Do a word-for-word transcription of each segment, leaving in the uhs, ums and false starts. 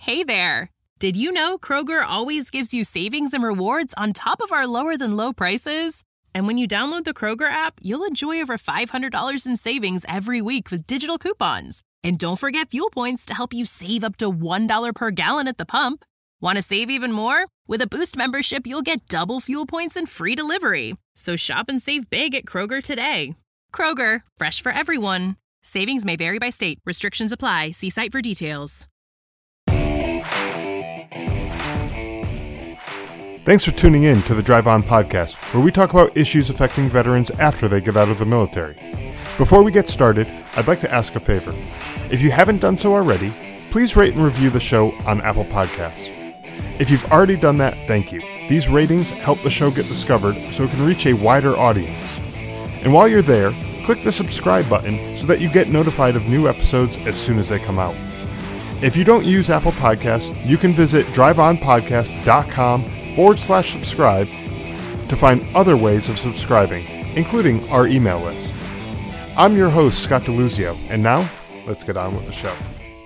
Hey there! Did you know Kroger always gives you savings and rewards on top of our lower-than-low prices? And when you download the Kroger app, you'll enjoy over five hundred dollars in savings every week with digital coupons. And don't forget fuel points to help you save up to one dollar per gallon at the pump. Want to save even more? With a Boost membership, you'll get double fuel points and free delivery. So shop and save big at Kroger today. Kroger, fresh for everyone. Savings may vary by state. Restrictions apply. See site for details. Thanks for tuning in to the Drive On Podcast, where we talk about issues affecting veterans after they get out of the military. Before we get started, I'd like to ask a favor. If you haven't done so already, please rate and review the show on Apple Podcasts. If you've already done that, thank you. These ratings help the show get discovered so it can reach a wider audience. And while you're there, click the subscribe button so that you get notified of new episodes as soon as they come out. If you don't use Apple Podcasts, you can visit driveonpodcast.com forward slash subscribe to find other ways of subscribing, including our email list. I'm your host, Scott DeLuzio, and now, let's get on with the show.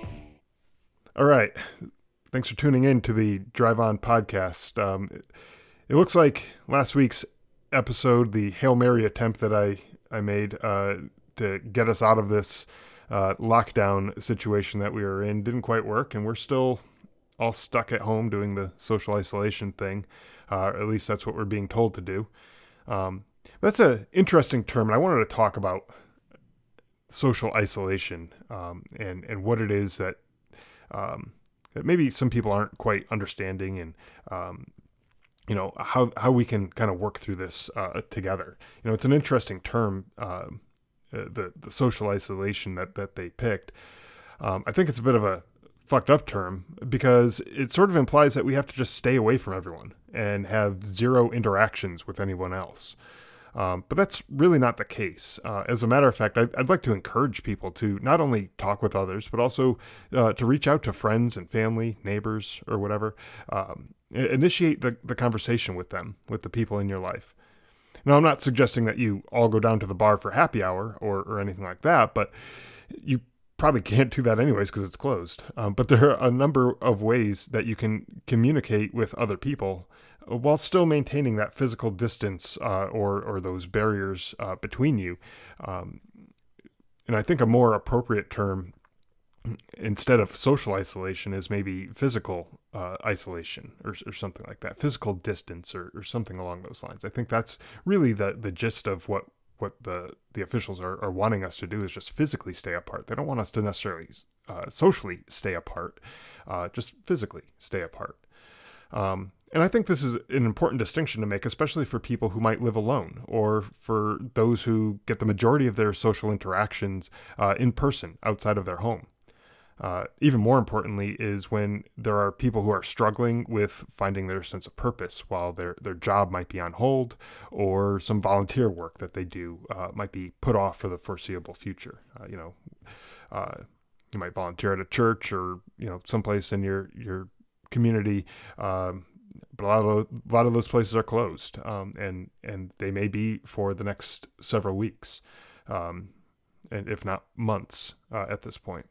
All right. Thanks for tuning in to the Drive On Podcast. Um, it, it looks like last week's episode, the Hail Mary attempt that I, I made uh, to get us out of this uh, lockdown situation that we were in didn't quite work, and we're still all stuck at home doing the social isolation thing. Uh, or at least that's what we're being told to do. Um, that's an interesting term, and I wanted to talk about social isolation um, and, and what it is that, um, that maybe some people aren't quite understanding, and um, you know, how, how we can kind of work through this uh, together. You know, it's an interesting term, uh, the, the social isolation that, that they picked. Um, I think it's a bit of a fucked up term because it sort of implies that we have to just stay away from everyone and have zero interactions with anyone else. Um, but that's really not the case. Uh, as a matter of fact, I'd, I'd like to encourage people to not only talk with others, but also uh, to reach out to friends and family, neighbors, or whatever. Um, initiate the, the conversation with them, with the people in your life. Now, I'm not suggesting that you all go down to the bar for happy hour or, or anything like that, but you probably can't do that anyways because it's closed. Um, but there are a number of ways that you can communicate with other people while still maintaining that physical distance uh, or or those barriers uh, between you. Um, and I think a more appropriate term instead of social isolation is maybe physical uh, isolation or, or something like that, physical distance or, or something along those lines. I think that's really the the gist of what what the, the officials are, are wanting us to do is just physically stay apart. They don't want us to necessarily uh, socially stay apart, uh, just physically stay apart. Um, and I think this is an important distinction to make, especially for people who might live alone or for those who get the majority of their social interactions uh, in person outside of their home. Uh, even more importantly is when there are people who are struggling with finding their sense of purpose while their, their job might be on hold or some volunteer work that they do uh, might be put off for the foreseeable future. Uh, you know, uh, you might volunteer at a church or, you know, someplace in your, your community. Um, but a lot of, a lot of those places are closed um, and, and they may be for the next several weeks um, and if not months uh, at this point.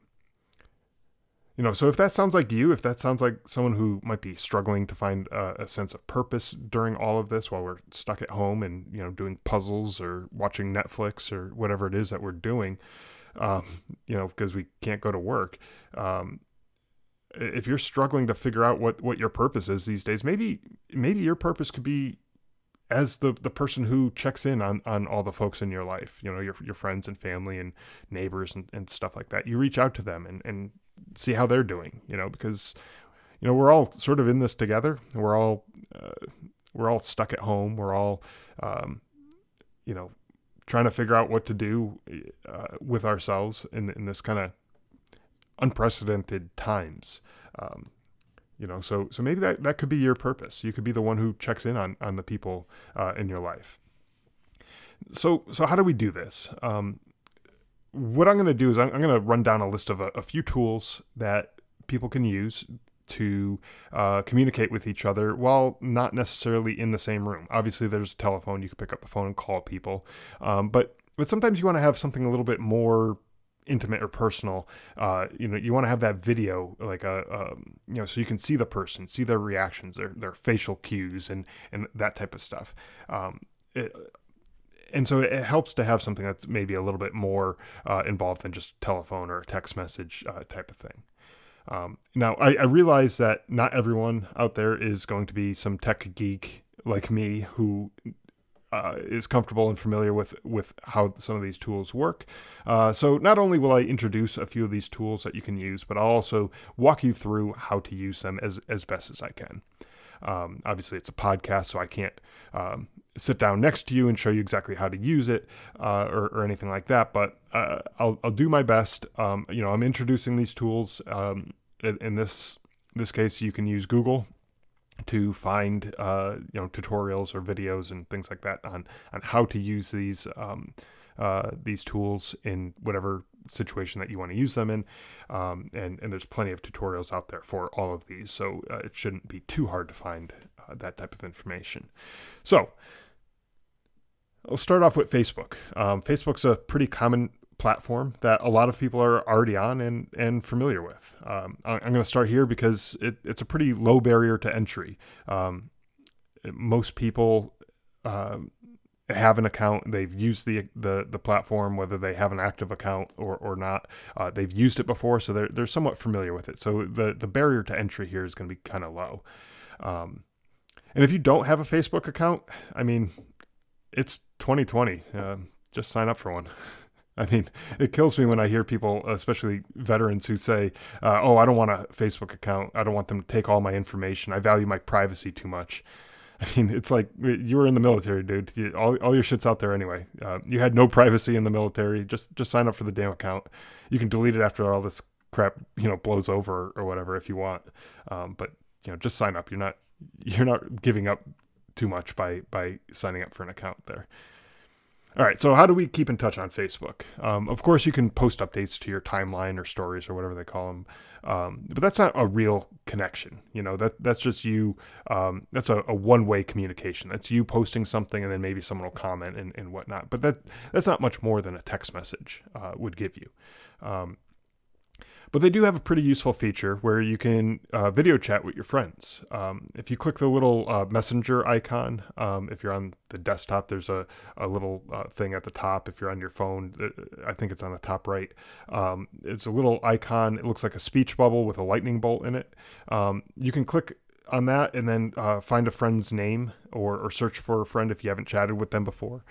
You know, so if that sounds like you, if that sounds like someone who might be struggling to find uh, a sense of purpose during all of this while we're stuck at home and, you know, doing puzzles or watching Netflix or whatever it is that we're doing, um, you know, because we can't go to work. Um, if you're struggling to figure out what, what your purpose is these days, maybe maybe your purpose could be as the, the person who checks in on, on all the folks in your life, you know, your your friends and family and neighbors and, and stuff like that. You reach out to them and, and see how they're doing, you know, because, you know, we're all sort of in this together. We're all, uh, we're all stuck at home. We're all, um, you know, trying to figure out what to do uh, with ourselves in, in this kind of unprecedented times. Um, you know, so, so maybe that, that could be your purpose. You could be the one who checks in on, on the people uh, in your life. So, so how do we do this? Um, What I'm going to do is I'm, I'm going to run down a list of a, a few tools that people can use to uh, communicate with each other while not necessarily in the same room. Obviously, there's a telephone. You can pick up the phone and call people. Um, but, but sometimes you want to have something a little bit more intimate or personal, uh, you know, you want to have that video, like a, um, you know, so you can see the person, see their reactions, their their facial cues, and and that type of stuff. Um, it, and so it helps to have something that's maybe a little bit more uh, involved than just telephone or a text message uh, type of thing. Um, now, I, I realize that not everyone out there is going to be some tech geek like me who uh, is comfortable and familiar with, with how some of these tools work. Uh, so not only will I introduce a few of these tools that you can use, but I'll also walk you through how to use them as, as best as I can. Um, obviously, it's a podcast, so I can't um, sit down next to you and show you exactly how to use it uh, or, or anything like that. But uh, I'll, I'll do my best. Um, you know, I'm introducing these tools. Um, in, in this this case, you can use Google to find uh, you know tutorials or videos and things like that on on how to use these um, uh, these tools in whatever situation that you want to use them in, um, and and there's plenty of tutorials out there for all of these, so uh, it shouldn't be too hard to find uh, that type of information. So I'll start off with Facebook. Um, Facebook's a pretty common platform that a lot of people are already on and and familiar with. Um, I'm going to start here because it, it's a pretty low barrier to entry. Um, most people uh, have an account. They've used the, the the platform, whether they have an active account or or not. Uh, they've used it before, so they're they're somewhat familiar with it. So the the barrier to entry here is going to be kind of low. Um, and if you don't have a Facebook account, I mean, it's twenty twenty. Uh, just sign up for one. I mean, it kills me when I hear people, especially veterans, who say, uh, oh, I don't want a Facebook account. I don't want them to take all my information. I value my privacy too much. I mean, it's like, you were in the military, dude. You, all, all your shit's out there anyway. Uh, you had no privacy in the military. Just just sign up for the damn account. You can delete it after all this crap, you know, blows over or whatever if you want. Um, but, you know, just sign up. You're not you're not giving up too much by by signing up for an account there. All right, so how do we keep in touch on Facebook? Um, of course, you can post updates to your timeline or stories or whatever they call them, um, but that's not a real connection. You know, that that's just you. Um, that's a, a one-way communication. That's you posting something, and then maybe someone will comment and, and whatnot. But that that's not much more than a text message uh, would give you. Um, But they do have a pretty useful feature where you can uh, video chat with your friends. Um, if you click the little uh, messenger icon, um, if you're on the desktop, there's a, a little uh, thing at the top. If you're on your phone, I think it's on the top right. Um, it's a little icon. It looks like a speech bubble with a lightning bolt in it. Um, you can click on that and then uh, find a friend's name or, or search for a friend if you haven't chatted with them before.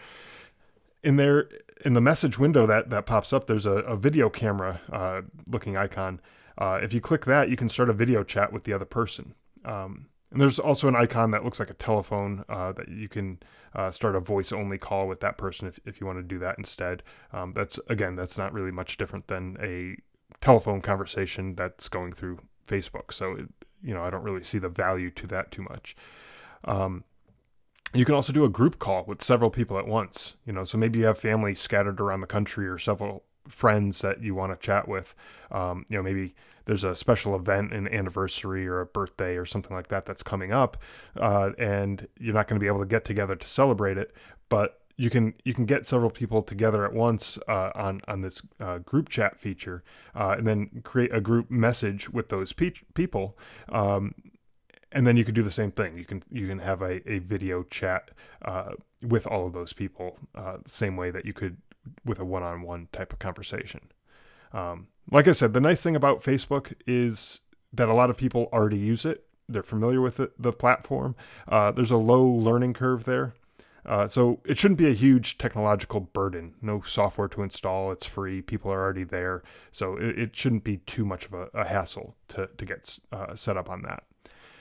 In there, in the message window that, that pops up, there's a, a video camera uh, looking icon. Uh, if you click that, you can start a video chat with the other person. Um, and there's also an icon that looks like a telephone uh, that you can uh, start a voice-only call with that person if, if you want to do that instead. Um, that's again, that's not really much different than a telephone conversation that's going through Facebook. So, it, you know, I don't really see the value to that too much. Um, You can also do a group call with several people at once, you know, so maybe you have family scattered around the country or several friends that you want to chat with. Um, you know, maybe there's a special event, an anniversary or a birthday or something like that that's coming up, uh, and you're not going to be able to get together to celebrate it, but you can you can get several people together at once uh, on on this uh, group chat feature, uh, and then create a group message with those pe- people. Um, And then you could do the same thing. You can you can have a, a video chat uh, with all of those people, uh, the same way that you could with a one-on-one type of conversation. Um, like I said, the nice thing about Facebook is that a lot of people already use it. They're familiar with it, the platform. Uh, there's a low learning curve there. Uh, so it shouldn't be a huge technological burden. No software to install. It's free. People are already there. So it, it shouldn't be too much of a, a hassle to, to get uh, set up on that.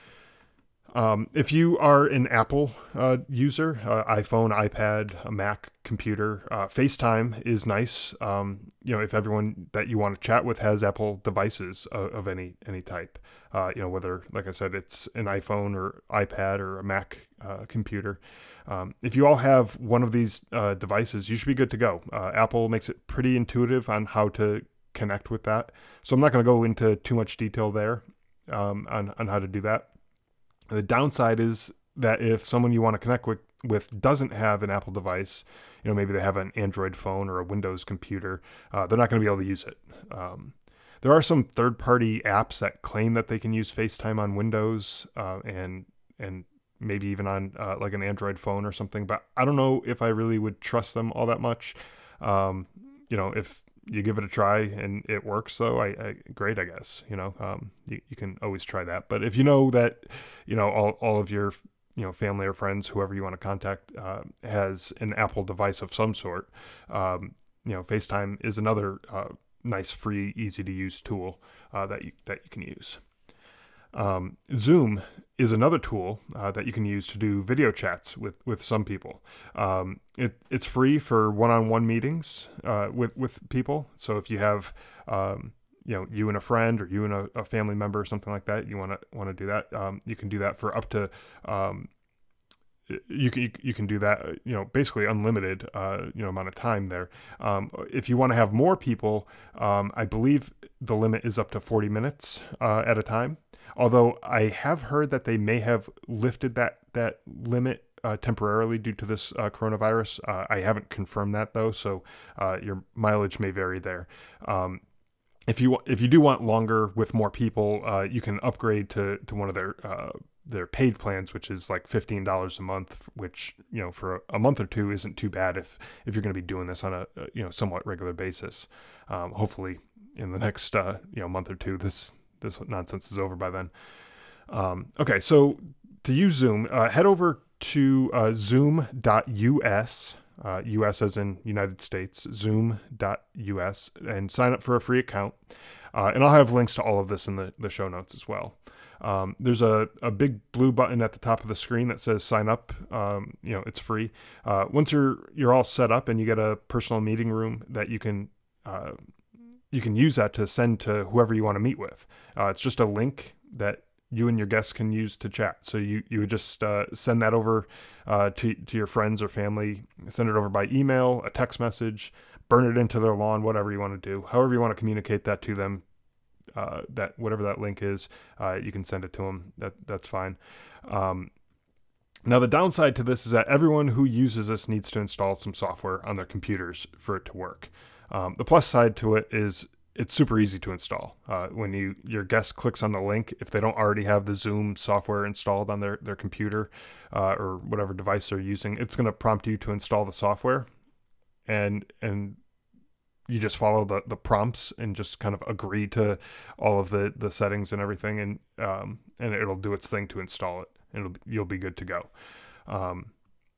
Um, if you are an Apple uh, user, uh, iPhone, iPad, a Mac computer, uh, FaceTime is nice. Um, you know, if everyone that you want to chat with has Apple devices of, of any any type, uh, you know, whether, like I said, it's an iPhone or iPad or a Mac uh, computer. Um, if you all have one of these uh, devices, you should be good to go. Uh, Apple makes it pretty intuitive on how to connect with that. So I'm not going to go into too much detail there um, on, on how to do that. The downside is that if someone you want to connect with with doesn't have an Apple device, you know, maybe they have an Android phone or a Windows computer, uh, they're not going to be able to use it. Um, there are some third-party apps that claim that they can use FaceTime on Windows uh, and and maybe even on uh, like an Android phone or something, but I don't know if I really would trust them all that much. Um, you know, if you give it a try and it works, though, I, I great, I guess, you know, um, you, you can always try that. But if you know that, you know, all, all of your, you know, family or friends, whoever you want to contact, uh, has an Apple device of some sort, um, you know, FaceTime is another uh, nice, free, easy to use tool uh, that you, that you can use. Um, Zoom is another tool uh, that you can use to do video chats with, with some people. Um, it, it's free for one-on-one meetings uh, with, with people. So if you have, um, you know, you and a friend or you and a, a family member or something like that, you want to want to do that, um, you can do that for up to, um, you can you can do that, you know, basically unlimited, uh, you know, amount of time there. Um, if you want to have more people, um, I believe the limit is up to forty minutes uh, at a time. Although I have heard that they may have lifted that that limit uh, temporarily due to this uh, coronavirus. Uh, I haven't confirmed that though, so uh, your mileage may vary there. Um, if you if you do want longer with more people, uh, you can upgrade to to one of their uh, their paid plans, which is like fifteen dollars a month, which, you know, for a, a month or two isn't too bad if if you're going to be doing this on a, a you know somewhat regular basis. Um, hopefully, in the next uh, you know month or two, this. This nonsense is over by then. Um, okay, so to use Zoom, uh, head over to uh, zoom dot U S, uh, U S as in United States, zoom dot U S, and sign up for a free account. Uh, and I'll have links to all of this in the, the show notes as well. Um, there's a, a big blue button at the top of the screen that says sign up. Um, you know, it's free. Uh, once you're you're all set up and you get a personal meeting room that you can uh, you can use that to send to whoever you want to meet with. Uh, it's just a link that you and your guests can use to chat. So you, you would just uh, send that over uh, to, to your friends or family, send it over by email, a text message, burn it into their lawn, whatever you want to do. However you want to communicate that to them, uh, that whatever that link is, uh, you can send it to them. That, that's fine. Um, Now, the downside to this is that everyone who uses this needs to install some software on their computers for it to work. Um, the plus side to it is it's super easy to install. Uh, when you your guest clicks on the link, if they don't already have the Zoom software installed on their, their computer uh, or whatever device they're using, it's going to prompt you to install the software. And and you just follow the, the prompts and just kind of agree to all of the, the settings and everything, and um, and it'll do its thing to install it. And it'll, you'll be good to go. Um,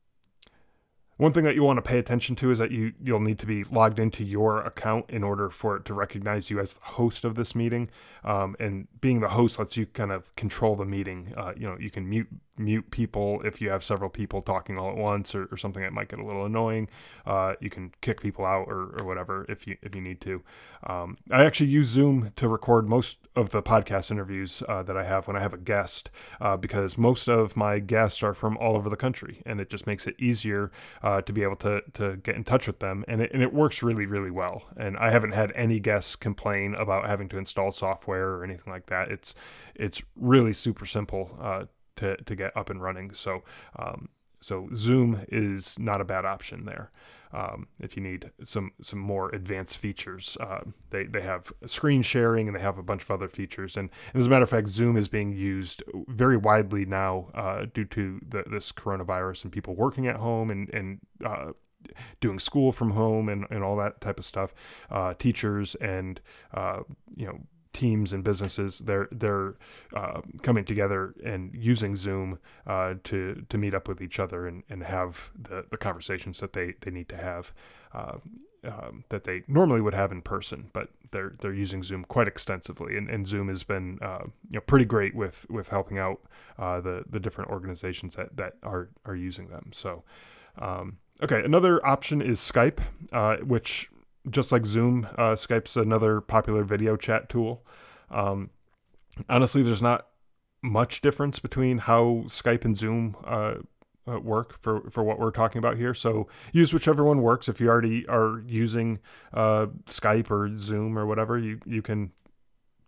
One thing that you want to pay attention to is that you, you'll need to be logged into your account in order for it to recognize you as the host of this meeting. Um, and being the host lets you kind of control the meeting. Uh, you know, you can mute mute people if you have several people talking all at once, or, or something that might get a little annoying. Uh, you can kick people out or, or whatever if you if you need to. Um, I actually use Zoom to record most of the podcast interviews uh, that I have when I have a guest, uh, because most of my guests are from all over the country, and it just makes it easier uh, to be able to to get in touch with them, and it, and it works really, really well. And I haven't had any guests complain about having to install software or anything like that. It's it's really super simple uh, to to get up and running. So um, so Zoom is not a bad option there. Um, if you need some some more advanced features, uh, they they have screen sharing, and they have a bunch of other features. And, and as a matter of fact, Zoom is being used very widely now uh, due to the, this coronavirus and people working at home and and uh, doing school from home and, and all that type of stuff. Uh, teachers and uh, you know. teams and businesses, they're they're uh, coming together and using Zoom uh, to to meet up with each other and, and have the, the conversations that they, they need to have uh, um, that they normally would have in person, but they're they're using Zoom quite extensively, and, and Zoom has been uh, you know pretty great with with helping out uh, the the different organizations that, that are are using them. So um, okay, another option is Skype, uh, which just like Zoom, uh, Skype's another popular video chat tool. Um, honestly, there's not much difference between how Skype and Zoom uh, uh, work for, for what we're talking about here. So use whichever one works. If you already are using uh, Skype or Zoom or whatever, you, you can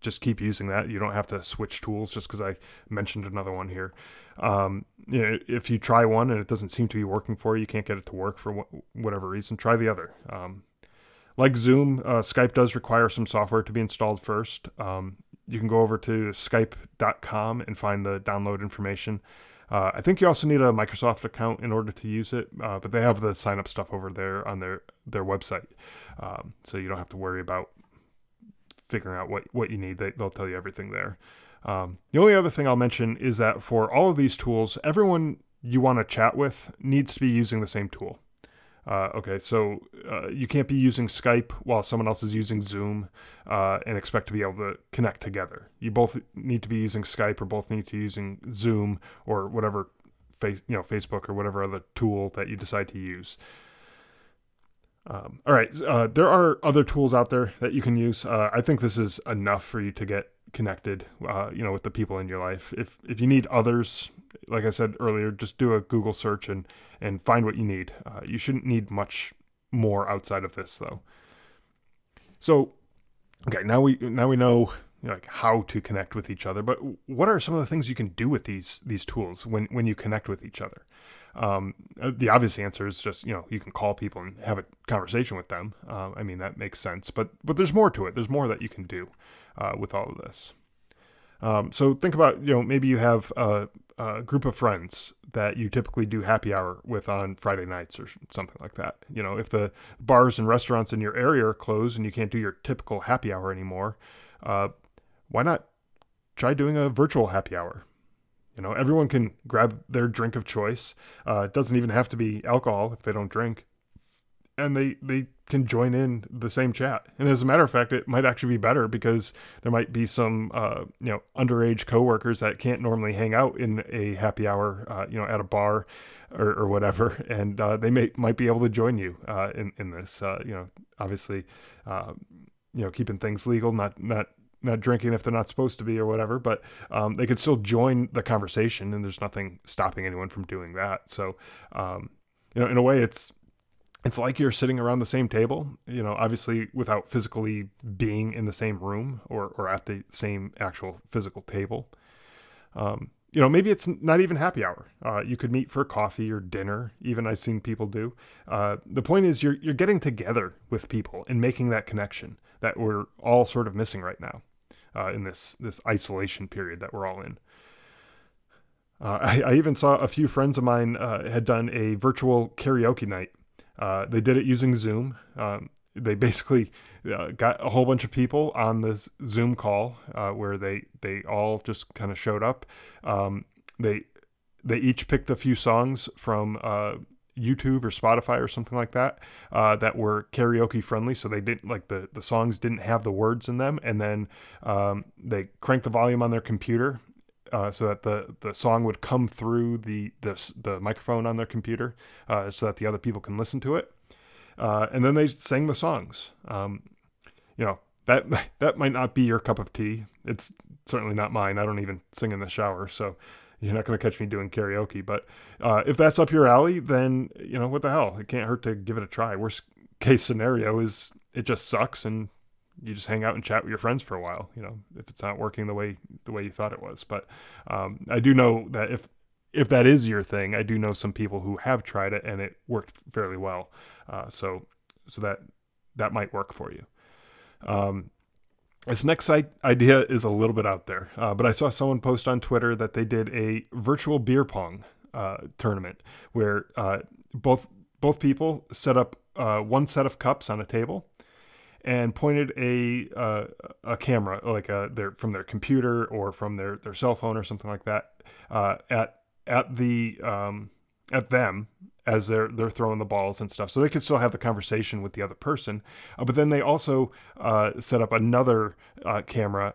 just keep using that. You don't have to switch tools just because I mentioned another one here. Um, you know, if you try one and it doesn't seem to be working for you, you can't get it to work for wh- whatever reason, try the other. Um, like Zoom, uh, Skype does require some software to be installed first. Um, you can go over to skype dot com and find the download information. Uh, I think you also need a Microsoft account in order to use it, uh, but they have the sign up stuff over there on their, their website. Um, so you don't have to worry about figuring out what, what you need. They, they'll tell you everything there. Um, the only other thing I'll mention is that for all of these tools, everyone you want to chat with needs to be using the same tool. Uh, okay, so uh, you can't be using Skype while someone else is using Zoom uh, and expect to be able to connect together. You both need to be using Skype or both need to be using Zoom or whatever, face, you know, Facebook or whatever other tool that you decide to use. Um, all right, uh, there are other tools out there that you can use. Uh, I think this is enough for you to get connected, uh, you know, with the people in your life. If if you need others, like I said earlier, just do a Google search and, and find what you need. Uh, you shouldn't need much more outside of this, though. So, okay, now we now we know, you know, like how to connect with each other. But what are some of the things you can do with these these tools when when you connect with each other? Um, the obvious answer is just, you know, you can call people and have a conversation with them. Uh, I mean, that makes sense. But but there's more to it. There's more that you can do uh, with all of this. Um, so think about, you know, maybe you have a, a group of friends that you typically do happy hour with on Friday nights or something like that. You know, if the bars and restaurants in your area are closed and you can't do your typical happy hour anymore, uh, why not try doing a virtual happy hour? You know, everyone can grab their drink of choice. Uh, it doesn't even have to be alcohol if they don't drink. And they, they can join in the same chat. And as a matter of fact, it might actually be better because there might be some, uh, you know, underage coworkers that can't normally hang out in a happy hour, uh, you know, at a bar or, or whatever. And uh, they may might be able to join you uh, in, in this, uh, you know, obviously, uh, you know, keeping things legal, not, not, not drinking if they're not supposed to be or whatever, but um, they could still join the conversation and there's nothing stopping anyone from doing that. So, um, you know, in a way it's, it's like you're sitting around the same table, you know, obviously without physically being in the same room or, or at the same actual physical table. Um, you know, maybe it's not even happy hour. Uh, you could meet for coffee or dinner. Even I've seen people do. Uh, the point is you're, you're getting together with people and making that connection that we're all sort of missing right now. Uh, in this this isolation period that we're all in. Uh, I, I even saw a few friends of mine uh, had done a virtual karaoke night. Uh, they did it using Zoom. Um, they basically uh, got a whole bunch of people on this Zoom call uh, where they, they all just kind of showed up. Um, they they each picked a few songs from uh, YouTube or Spotify or something like that, uh, that were karaoke friendly. So they didn't like the, the songs didn't have the words in them. And then, um, they cranked the volume on their computer, uh, so that the, the song would come through the, the, the microphone on their computer, uh, so that the other people can listen to it. Uh, and then they sang the songs. Um, you know, that, that might not be your cup of tea. It's certainly not mine. I don't even sing in the shower. So, you're not going to catch me doing karaoke, but uh, if that's up your alley, then, you know, what the hell? It can't hurt to give it a try. Worst case scenario is it just sucks and you just hang out and chat with your friends for a while, you know, if it's not working the way the way you thought it was. But um, I do know that if if that is your thing, I do know some people who have tried it and it worked fairly well. Uh, so so that that might work for you. Um, This next idea is a little bit out there, uh, but I saw someone post on Twitter that they did a virtual beer pong uh, tournament where uh, both both people set up uh, one set of cups on a table and pointed a uh, a camera, like a, their from their computer or from their, their cell phone or something like that, uh, at at the um, at them as they're they're throwing the balls and stuff. So they could still have the conversation with the other person. Uh, but then they also uh, set up another uh, camera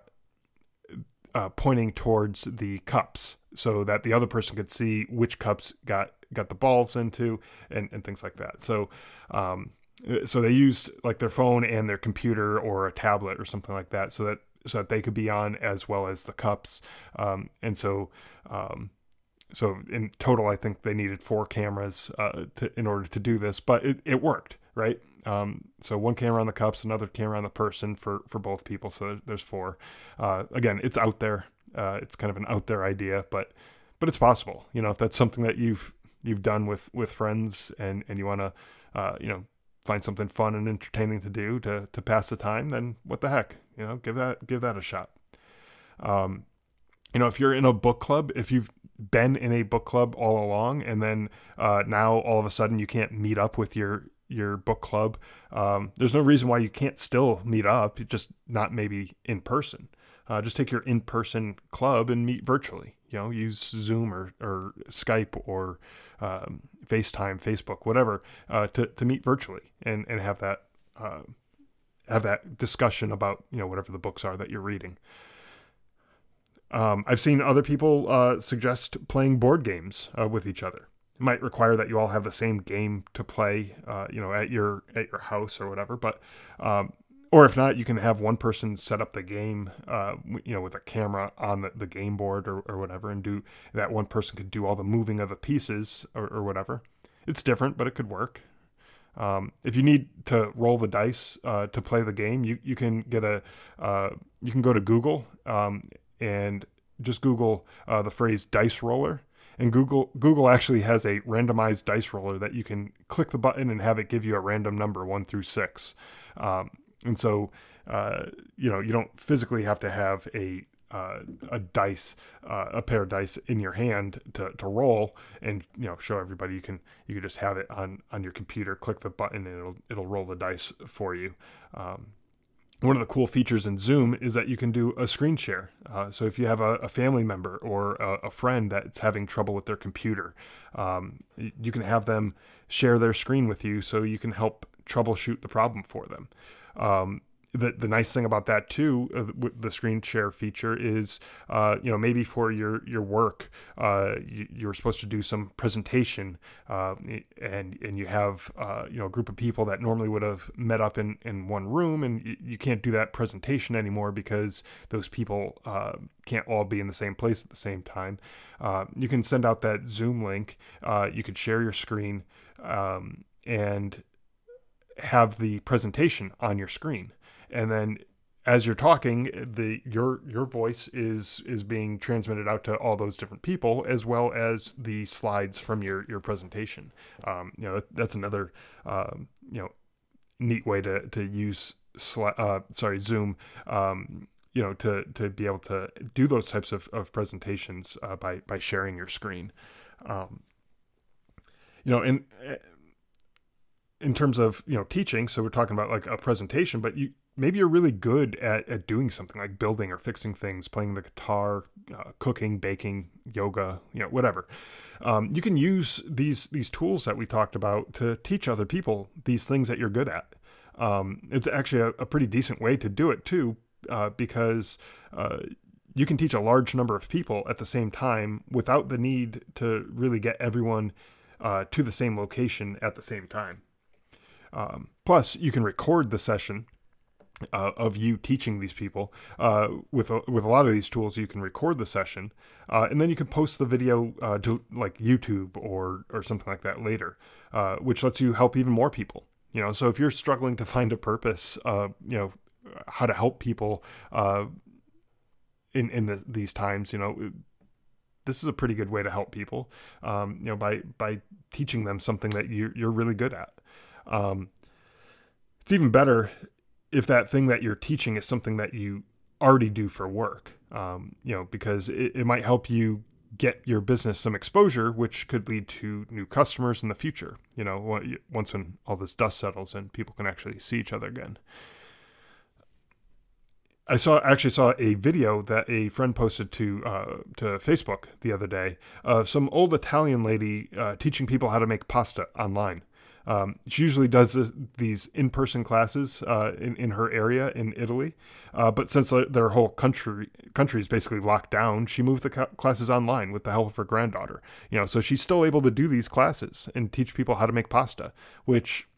uh, pointing towards the cups so that the other person could see which cups got, got the balls into and, and things like that. So um, so they used like their phone and their computer or a tablet or something like that so that so that they could be on as well as the cups. Um, and so um, So in total, I think they needed four cameras uh, to, in order to do this, but it, it worked, right? Um, so one camera on the cups, another camera on the person for, for both people. So there's four. Uh, again, it's out there. Uh, it's kind of an out there idea, but, but it's possible, you know, if that's something that you've, you've done with, with friends and, and you want to, uh, you know, find something fun and entertaining to do to, to pass the time, then what the heck, you know, give that, give that a shot. Um, you know, if you're in a book club, if you've been in a book club all along, and then, uh, now all of a sudden you can't meet up with your, your book club, um, there's no reason why you can't still meet up, just not maybe in person. Uh, just take your in-person club and meet virtually, you know, use Zoom or, or Skype or, um, FaceTime, Facebook, whatever, uh, to, to meet virtually and, and have that, uh, have that discussion about, you know, whatever the books are that you're reading. Um, I've seen other people, uh, suggest playing board games, uh, with each other. It might require that you all have the same game to play, uh, you know, at your, at your house or whatever. But, um, or if not, you can have one person set up the game, uh, you know, with a camera on the, the game board or, or whatever, and do that one person could do all the moving of the pieces or, or whatever. It's different, but it could work. Um, if you need to roll the dice, uh, to play the game, you, you can get a, uh, you can go to Google, um, and just Google, uh, the phrase dice roller. And Google Google actually has a randomized dice roller that you can click the button and have it give you a random number, one through six. Um, and so, uh, you know, you don't physically have to have a uh, a dice, uh, a pair of dice in your hand to, to roll and, you know, show everybody. You can you can just have it on, on your computer, click the button, and it'll it'll roll the dice for you. Um, One of the cool features in Zoom is that you can do a screen share. Uh, so if you have a, a family member or a, a friend that's having trouble with their computer, um, you can have them share their screen with you so you can help troubleshoot the problem for them. Um, the the nice thing about that too, uh, with the screen share feature is, uh, you know, maybe for your your work, uh, you, you're supposed to do some presentation, uh, and and you have uh, you know, a group of people that normally would have met up in, in one room, and you, you can't do that presentation anymore because those people uh, can't all be in the same place at the same time. Uh, you can send out that Zoom link. Uh, you could share your screen, um, and have the presentation on your screen. And then as you're talking, the your your voice is is being transmitted out to all those different people, as well as the slides from your your presentation. Um, you know, that's another um, you know, neat way to to use sli- uh, sorry Zoom. Um, you know, to to be able to do those types of of presentations uh, by by sharing your screen. Um, you know, and in terms of, you know, teaching, so we're talking about like a presentation, but you maybe you're really good at, at doing something like building or fixing things, playing the guitar, uh, cooking, baking, yoga, you know, whatever. Um, you can use these these tools that we talked about to teach other people these things that you're good at. Um, it's actually a, a pretty decent way to do it too, uh, because uh, you can teach a large number of people at the same time without the need to really get everyone uh, to the same location at the same time. Um, plus, you can record the session uh, of you teaching these people. Uh, with a, with a lot of these tools, you can record the session, uh, and then you can post the video uh, to like YouTube or or something like that later, uh, which lets you help even more people. You know, so if you're struggling to find a purpose, uh, you know, how to help people uh, in in the, these times, you know, this is a pretty good way to help people. Um, you know, by by teaching them something that you you're really good at. Um, it's even better if that thing that you're teaching is something that you already do for work, um, you know, because it, it might help you get your business some exposure, which could lead to new customers in the future, you know, once when all this dust settles and people can actually see each other again. I saw actually saw a video that a friend posted to uh, to Facebook the other day of some old Italian lady uh, teaching people how to make pasta online. Um, she usually does this, these in-person classes uh, in, in her area in Italy. Uh, but since their whole country country is basically locked down, she moved the ca- classes online with the help of her granddaughter. You know, so she's still able to do these classes and teach people how to make pasta, which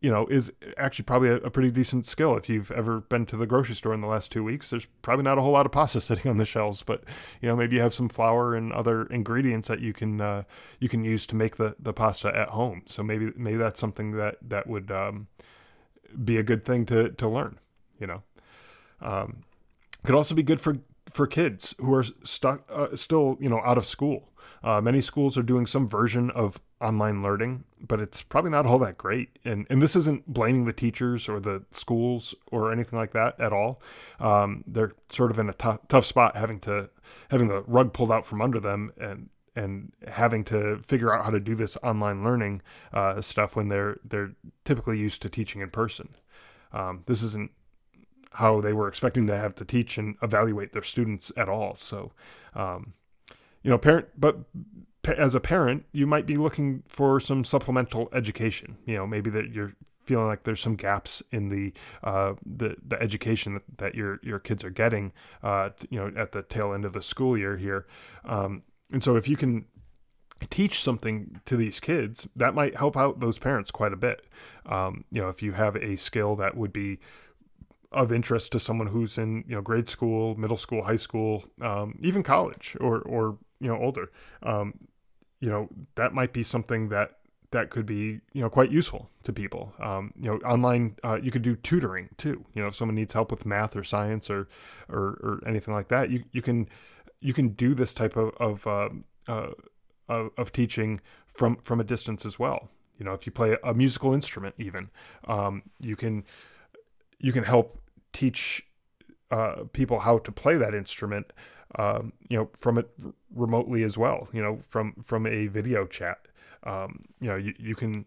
you know, is actually probably a, a pretty decent skill. If you've ever been to the grocery store in the last two weeks, there's probably not a whole lot of pasta sitting on the shelves, but, you know, maybe you have some flour and other ingredients that you can, uh, you can use to make the, the pasta at home. So maybe, maybe that's something that, that would, um, be a good thing to, to learn, you know. Um, could also be good for, for kids who are stuck, uh, still, you know, out of school. Uh, many schools are doing some version of online learning, but it's probably not all that great. And and this isn't blaming the teachers or the schools or anything like that at all. Um, they're sort of in a tough, tough spot, having to having the rug pulled out from under them and and having to figure out how to do this online learning uh, stuff when they're they're typically used to teaching in person. Um, this isn't how they were expecting to have to teach and evaluate their students at all. So, um, you know, parent, but as a parent, you might be looking for some supplemental education. You know, maybe that you're feeling like there's some gaps in the uh, the the education that, that your your kids are getting. Uh, you know, at the tail end of the school year here, um, and so if you can teach something to these kids, that might help out those parents quite a bit. Um, you know, if you have a skill that would be of interest to someone who's in, you know, grade school, middle school, high school, um, even college or, or, you know, older, um, you know, that might be something that, that could be, you know, quite useful to people. Um, you know, online, uh, you could do tutoring too. You know, if someone needs help with math or science or, or, or anything like that, you, you can, you can do this type of, of, uh, uh, of, of teaching from, from a distance as well. You know, if you play a musical instrument, even, um, you can, you can help teach uh, people how to play that instrument, um, you know, from it remotely as well, you know, from, from a video chat. Um, you know, you, you can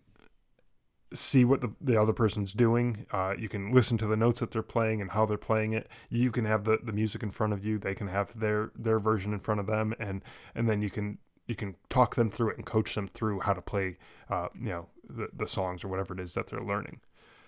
see what the, the other person's doing. Uh, you can listen to the notes that they're playing and how they're playing it. You can have the, the music in front of you. They can have their, their version in front of them. And, and then you can, you can talk them through it and coach them through how to play, uh, you know, the, the songs or whatever it is that they're learning.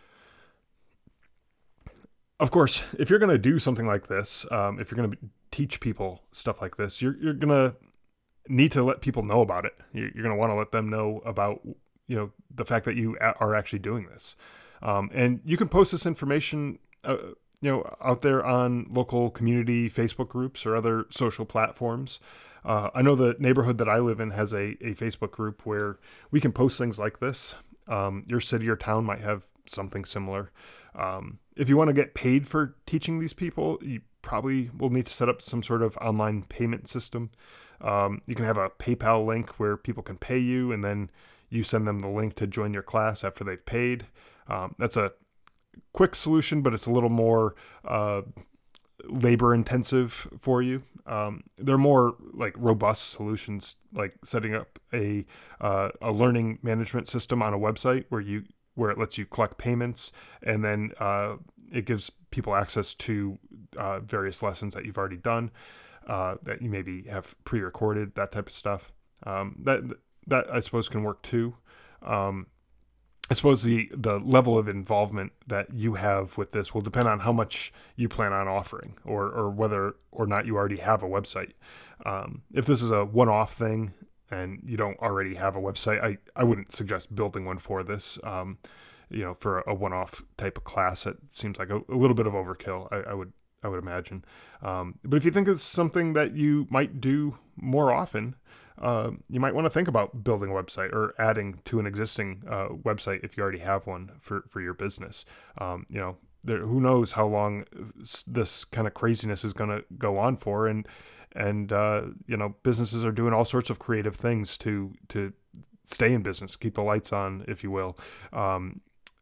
Of course, if you're going to do something like this, um, if you're going to teach people stuff like this, you're you're going to need to let people know about it. You're, you're going to want to let them know about, you know, the fact that you a- are actually doing this. Um, and you can post this information, uh, you know, out there on local community Facebook groups or other social platforms. Uh, I know the neighborhood that I live in has a, a Facebook group where we can post things like this. Um, your city or town might have something similar. Um, if you want to get paid for teaching these people, you probably will need to set up some sort of online payment system. Um, you can have a PayPal link where people can pay you, and then you send them the link to join your class after they've paid. Um, that's a quick solution, but it's a little more uh, labor intensive for you. Um, there are more like robust solutions, like setting up a uh, a learning management system on a website where you where it lets you collect payments, and then uh, it gives people access to uh, various lessons that you've already done, uh, that you maybe have pre-recorded, that type of stuff. Um, that that I suppose can work too. Um, I suppose the, the level of involvement that you have with this will depend on how much you plan on offering, or, or whether or not you already have a website. Um, if this is a one-off thing and you don't already have a website, I, I wouldn't suggest building one for this. Um, you know, for a one-off type of class, it seems like a, a little bit of overkill, I, I would I would imagine. Um, but if you think it's something that you might do more often, uh, you might want to think about building a website or adding to an existing uh, website if you already have one for, for your business. Um, you know, there, who knows how long this kind of craziness is going to go on for, and and uh, you know, businesses are doing all sorts of creative things to to stay in business, keep the lights on, if you will. Um,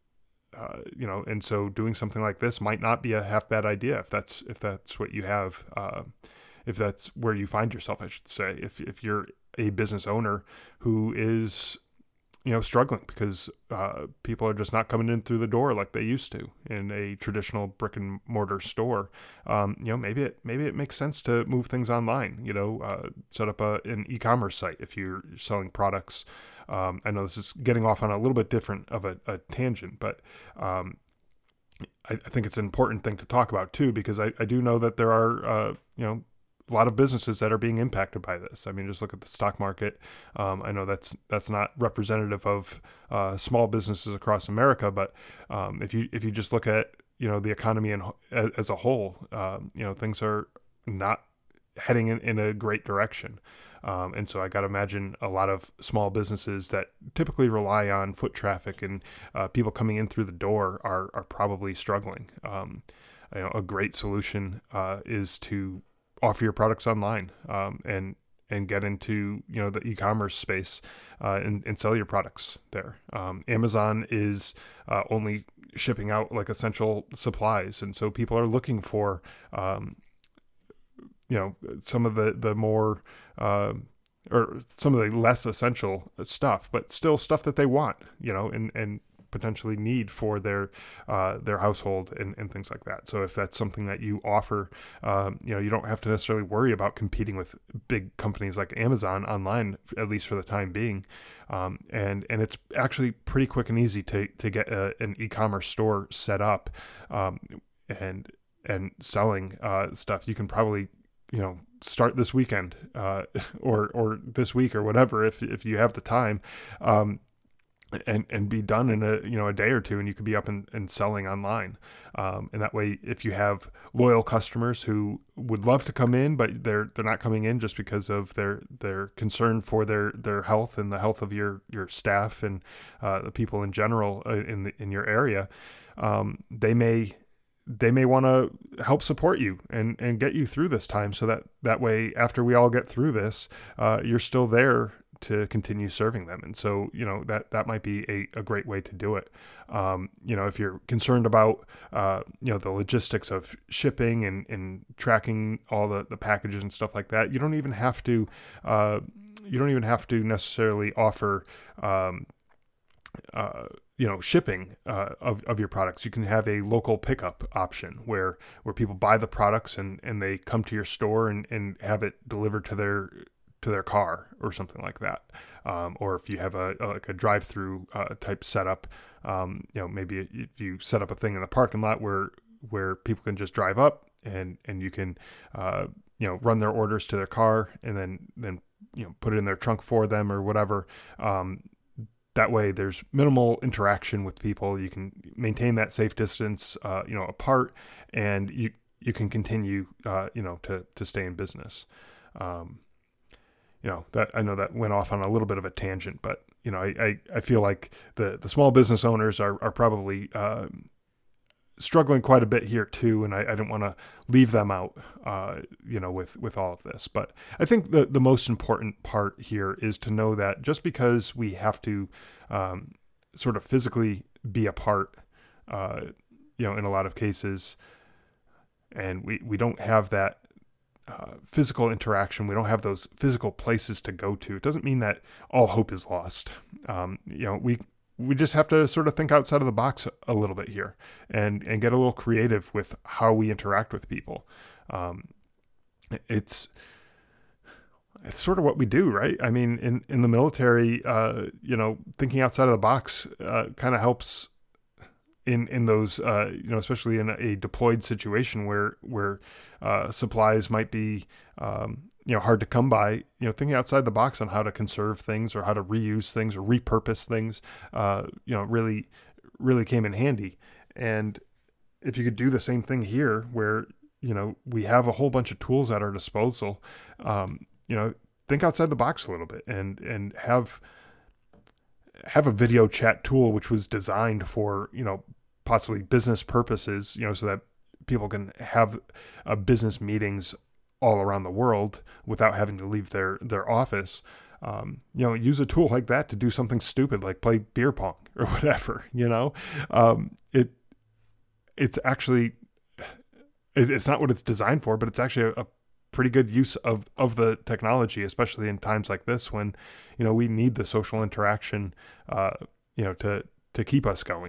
Uh, you know, and so doing something like this might not be a half bad idea if that's if that's what you have, uh, if that's where you find yourself, I should say. If if you're a business owner who is, you know, struggling because uh, people are just not coming in through the door like they used to in a traditional brick and mortar store, um, you know, maybe it maybe it makes sense to move things online. You know, uh, set up a, an e-commerce site if you're selling products. Um, I know this is getting off on a little bit different of a, a tangent, but um, I, I think it's an important thing to talk about too, because I, I do know that there are, uh, you know, a lot of businesses that are being impacted by this. I mean, just look at the stock market. Um, I know that's that's not representative of uh, small businesses across America, but um, if you if you just look at you know the economy in, as a whole, um, you know things are not heading in, in a great direction. Um, and so I got to imagine a lot of small businesses that typically rely on foot traffic and uh, people coming in through the door are are probably struggling. Um, you know, a great solution uh, is to offer your products online um, and and get into you know the e-commerce space uh, and, and sell your products there. Um, Amazon is uh, only shipping out like essential supplies, and so people are looking for um, you know some of the the more uh, or some of the less essential stuff, but still stuff that they want, you know, and and potentially need for their uh, their household and, and things like that. So if that's something that you offer, um, you know, you don't have to necessarily worry about competing with big companies like Amazon online, at least for the time being. Um, and and it's actually pretty quick and easy to to get a, an e-commerce store set up um, and and selling uh, stuff. You can probably you know start this weekend uh, or or this week or whatever if if you have the time. Um, and and be done in a you know a day or two, and you could be up and, and selling online. Um, and that way, if you have loyal customers who would love to come in, but they're they're not coming in just because of their their concern for their, their health and the health of your your staff and uh, the people in general in the, in your area, um, they may they may want to help support you and, and get you through this time, so that that way, after we all get through this, uh, you're still there to continue serving them. And so, you know, that, that might be a, a great way to do it. Um, you know, if you're concerned about, uh, you know, the logistics of shipping and, and tracking all the, the packages and stuff like that, you don't even have to, uh, you don't even have to necessarily offer, um, uh, you know, shipping uh, of, of your products. You can have a local pickup option where, where people buy the products and, and they come to your store and, and have it delivered to their to their car or something like that. Um, or if you have a, a like a drive-through uh, type setup, um, you know, maybe if you set up a thing in the parking lot where where people can just drive up and and you can uh, you know run their orders to their car and then then you know put it in their trunk for them or whatever. Um, that way, there's minimal interaction with people. You can maintain that safe distance, uh, you know, apart, and you you can continue, uh, you know, to to stay in business. Um, You know, that I know that went off on a little bit of a tangent, but, you know, I, I, I feel like the, the small business owners are, are probably uh, struggling quite a bit here too. And I, I didn't want to leave them out, uh, you know, with, with all of this. But I think the, the most important part here is to know that just because we have to um, sort of physically be apart, uh, you know, in a lot of cases, and we, we don't have that Uh, physical interaction, we don't have those physical places to go to, it doesn't mean that all hope is lost. Um, you know, we we just have to sort of think outside of the box a little bit here and and get a little creative with how we interact with people. Um, it's it's sort of what we do, right? I mean, in in the military, uh, you know, thinking outside of the box uh, kind of helps in, in those, uh, you know, especially in a deployed situation where, where, uh, supplies might be, um, you know, hard to come by, you know, thinking outside the box on how to conserve things or how to reuse things or repurpose things, uh, you know, really, really came in handy. And if you could do the same thing here where, you know, we have a whole bunch of tools at our disposal, um, you know, think outside the box a little bit and, and have, have a video chat tool, which was designed for, you know, possibly business purposes, you know, so that people can have uh, business meetings all around the world without having to leave their, their office. Um, you know, use a tool like that to do something stupid, like play beer pong or whatever, you know, um, it, it's actually, it, it's not what it's designed for, but it's actually a, a pretty good use of, of the technology, especially in times like this when, you know, we need the social interaction, uh, you know, to, to keep us going.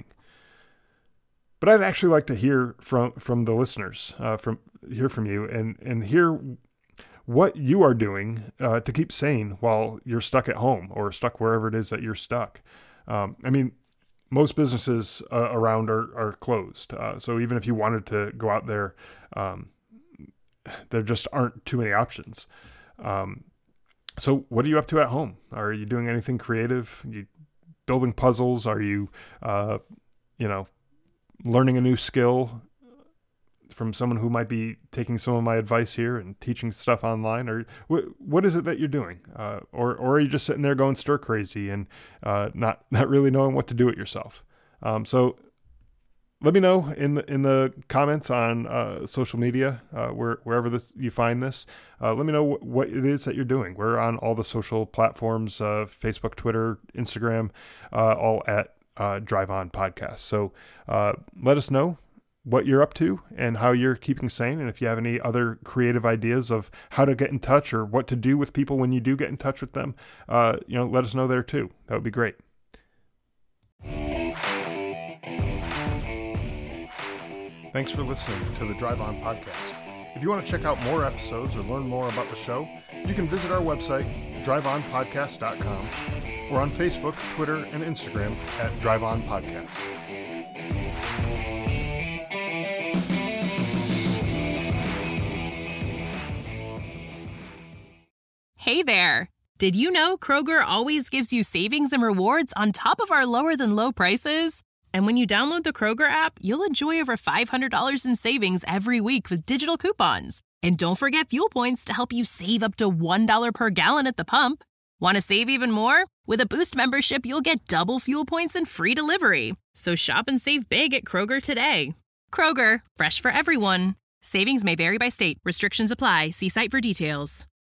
But I'd actually like to hear from, from the listeners, uh, from hear from you and, and hear what you are doing uh, to keep sane while you're stuck at home or stuck wherever it is that you're stuck. Um, I mean, most businesses uh, around are, are closed. Uh, so even if you wanted to go out there, um, there just aren't too many options. Um, so what are you up to at home? Are you doing anything creative? Are you building puzzles? Are you, uh, you know, learning a new skill from someone who might be taking some of my advice here and teaching stuff online? Or wh- what is it that you're doing? Uh, or, or are you just sitting there going stir crazy and uh, not, not really knowing what to do with yourself? Um, so let me know in the, in the comments on uh, social media, uh, where, wherever this, you find this. Uh, let me know wh- what it is that you're doing. We're on all the social platforms, uh, Facebook, Twitter, Instagram, uh, all at uh, Drive On Podcast. So uh, let us know what you're up to and how you're keeping sane. And if you have any other creative ideas of how to get in touch or what to do with people when you do get in touch with them, uh, you know, let us know there too. That would be great. Thanks for listening to the Drive On Podcast. If you want to check out more episodes or learn more about the show, you can visit our website, drive on podcast dot com, or on Facebook, Twitter, and Instagram at Drive On Podcast. Hey there! Did you know Kroger always gives you savings and rewards on top of our lower than low prices? And when you download the Kroger app, you'll enjoy over five hundred dollars in savings every week with digital coupons. And don't forget fuel points to help you save up to one dollar per gallon at the pump. Want to save even more? With a Boost membership, you'll get double fuel points and free delivery. So shop and save big at Kroger today. Kroger, fresh for everyone. Savings may vary by state. Restrictions apply. See site for details.